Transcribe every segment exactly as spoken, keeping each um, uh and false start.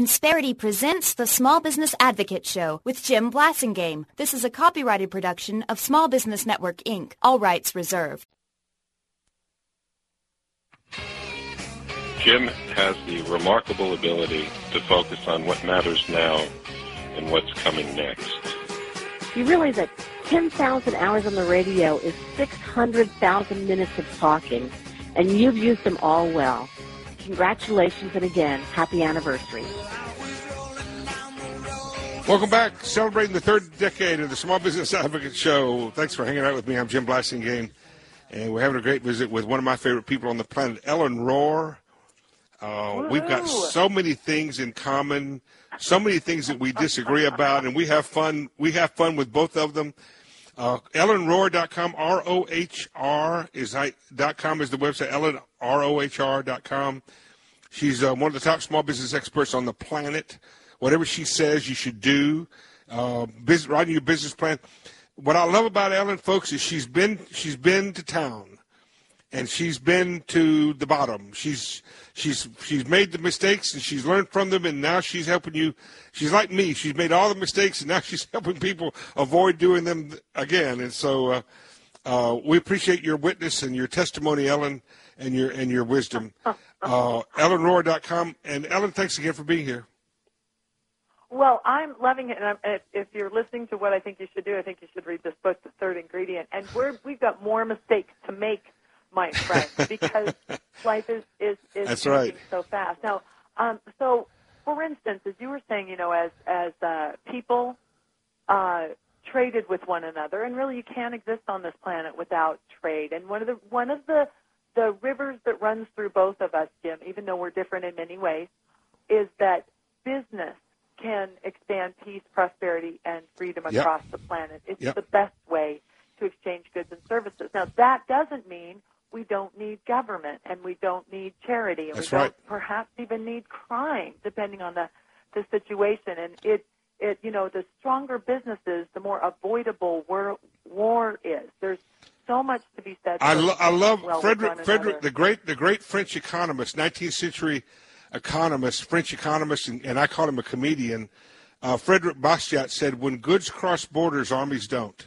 Insperity presents the Small Business Advocate Show with Jim Blasingame. This is a copyrighted production of Small Business Network, Incorporated. All rights reserved. Jim has the remarkable ability to focus on what matters now and what's coming next. You realize that ten thousand hours on the radio is six hundred thousand minutes of talking, and you've used them all well. Congratulations, and again, happy anniversary. Welcome back. Celebrating the third decade of the Small Business Advocate Show. Thanks for hanging out with me. I'm Jim Blasingame, and we're having a great visit with one of my favorite people on the planet, Ellen Rohr. Uh, we've got so many things in common, so many things that we disagree about, and we have fun. We have fun with both of them. Uh, Ellen Rohr dot com, R O H R is I, dot com is the website, Ellen, R O H R dot com. She's uh, one of the top small business experts on the planet. Whatever she says, you should do. Uh, business, writing your business plan. What I love about Ellen, folks, is she's been she's been to town, and she's been to the bottom. She's she's she's made the mistakes, and she's learned from them, and now she's helping you. She's like me. She's made all the mistakes, and now she's helping people avoid doing them again. And so uh, uh, we appreciate your witness and your testimony, Ellen, and your and your wisdom. Uh, Ellen Rohr dot com. And, Ellen, thanks again for being here. Well, I'm loving it. And I'm, if, if you're listening to what I think you should do, I think you should read this book, The Third Ingredient. And we're, we've got more mistakes to make, my friend, because life is, is, is That's moving right. so fast. Now, um, so, for instance, as you were saying, you know, as, as uh, people uh, traded with one another, and really you can't exist on this planet without trade. And one of the one of the, the rivers that runs through both of us, Jim, even though we're different in many ways, is that business can expand peace, prosperity, and freedom Yep. across the planet. It's Yep. the best way to exchange goods and services. Now, that doesn't mean we don't need government and we don't need charity and That's we right. don't perhaps even need crime, depending on the, the situation. And it, it, you know, the stronger businesses, the more avoidable war, war is. There's so much to be said. I, for lo- I love well with Frederick, one Frederick, another. the great, the great French economist, nineteenth century economist, French economist, and, and I call him a comedian. Uh, Frederick Bastiat said, "When goods cross borders, armies don't."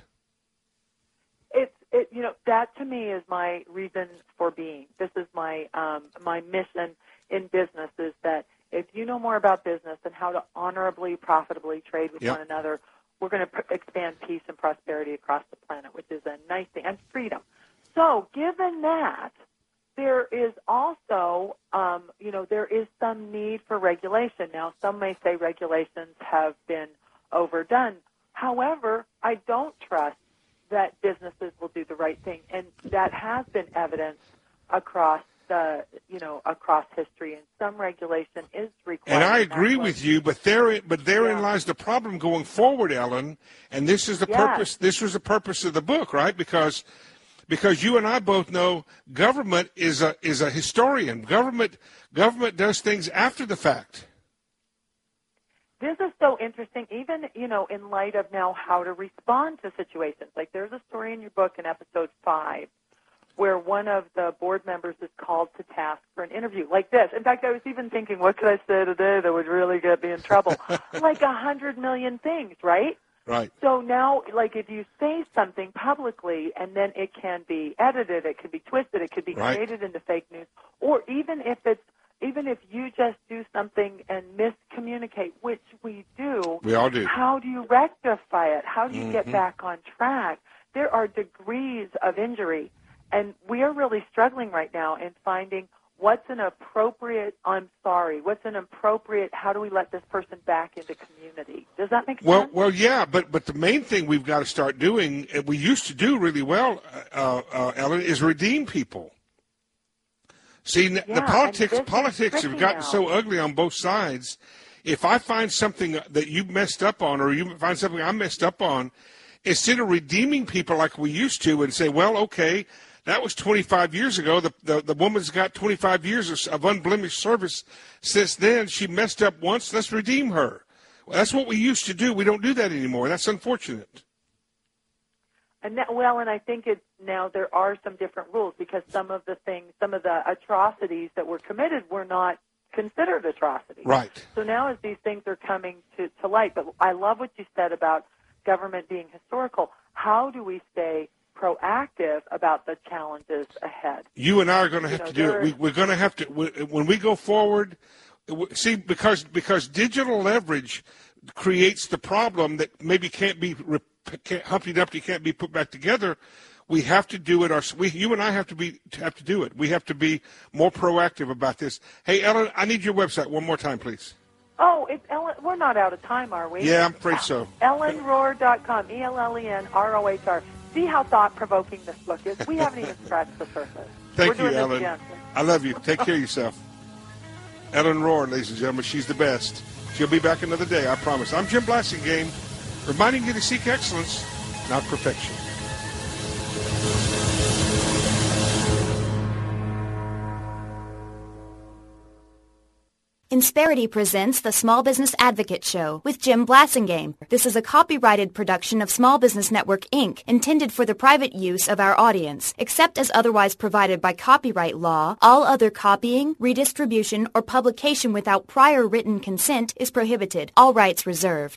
It's, it, you know, that to me is my reason for being. This is my um, my mission in business, is that if you know more about business and how to honorably, profitably trade with Yep. one another, we're going to pr- expand peace and prosperity across the planet, which is a nice thing, and freedom. So, given that, there is also, um, you know, there is some need for regulation. Now, some may say regulations have been overdone. However, I don't trust that businesses will do the right thing, and that has been evidenced across the, you know, across history. And some regulation is required. And I and agree that's what- with you, but therein, but therein Yeah. lies the problem going forward, Ellen. And this is the Yes. purpose. This was the purpose of the book, right? Because because you and I both know government is a is a historian. Government government does things after the fact. This is so interesting, even, you know, in light of now how to respond to situations. Like, there's a story in your book in episode five where one of the board members is called to task for an interview like this. In fact, I was even thinking, what could I say today that would really get me in trouble? Like a hundred million things, right? Right. So now, like, if you say something publicly and then it can be edited, it could be twisted, it could be Right. created into fake news, or even if it's even if you just do something and miscommunicate, which we do, We all do. how do you rectify it? How do you get Mhm. back on track? There are degrees of injury, and we are really struggling right now in finding what's an appropriate I'm sorry, what's an appropriate how do we let this person back into community? Does that make Well, sense? well, yeah, but but the main thing we've got to start doing, and we used to do really well, uh, uh, Ellen, is redeem people. See, n the Yeah, politics and this is politics have tricky gotten now. so ugly on both sides. If I find something that you messed up on, or you find something I messed up on, instead of redeeming people like we used to and say, well, okay, that was twenty-five years ago. The, the, the woman's got twenty-five years of, of unblemished service since then. She messed up once. Let's redeem her. Well, that's what we used to do. We don't do that anymore. That's unfortunate. And that, well, and I think it's now there are some different rules because some of the things, some of the atrocities that were committed were not considered atrocities. Right. So now as these things are coming to, to light, but I love what you said about government being historical. How do we stay proactive about the challenges ahead? You and I are going to have You know, to do there it. We, we're going to have to, we, when we go forward, we- see, because because digital leverage creates the problem that maybe can't be, rep- can't, Humpty Dumpty can't be put back together. We have to do it. Our, we, you and I have to be have to do it. We have to be more proactive about this. Hey, Ellen, I need your website one more time, please. Oh, it's Ellen. We're not out of time, are we? Yeah, I'm afraid so. Ellen Rohr dot com, E L L E N R O H R. See how thought-provoking this book is? We haven't even scratched the surface. Thank We're you, doing this Ellen. again. I love you. Take care of yourself. Ellen Rohr, ladies and gentlemen, she's the best. She'll be back another day, I promise. I'm Jim Blasingame, reminding you to seek excellence, not perfection. Insperity presents the Small Business Advocate Show with Jim Blasingame. This is a copyrighted production of Small Business Network, Incorporated, intended for the private use of our audience. Except as otherwise provided by copyright law, all other copying, redistribution, or publication without prior written consent is prohibited. All rights reserved.